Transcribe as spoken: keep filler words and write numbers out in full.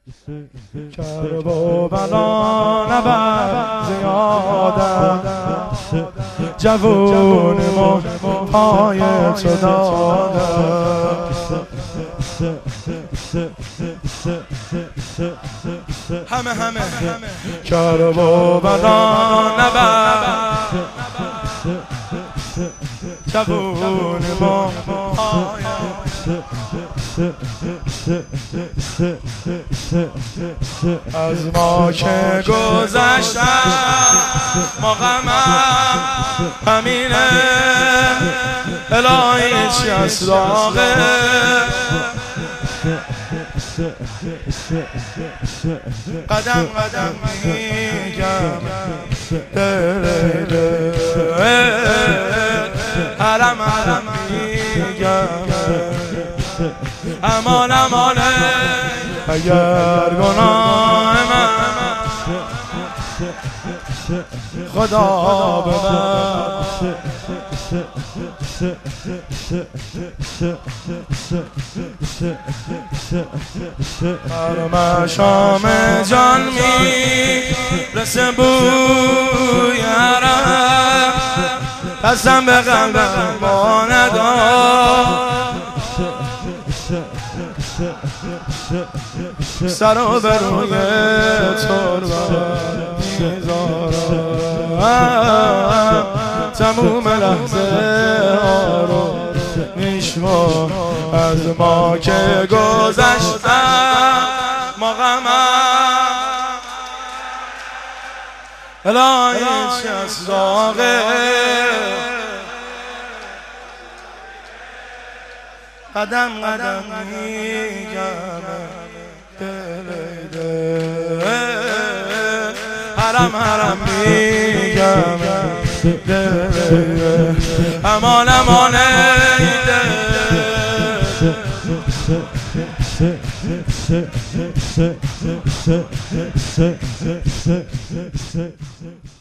کرب و بلا نبر زیادم جوون ما پای تو دادم همه همه کرب و بلا نبر جوون ما پای از ما که گذشتم ما غمم همینه الهی چی از داغه قدم قدم میگم حرم حرم میگم امان امانه اگر گناه من خدا ببر هر مشام جان می رسه بوی حرم دستم به قلبم با ندار سر و به روی تربت میذارم تموم لحظه ها رو میشمار از ما که گذشتم ما غمم الهی چی از داغه قدم قدم میگم حرم حرم میگم امان امانه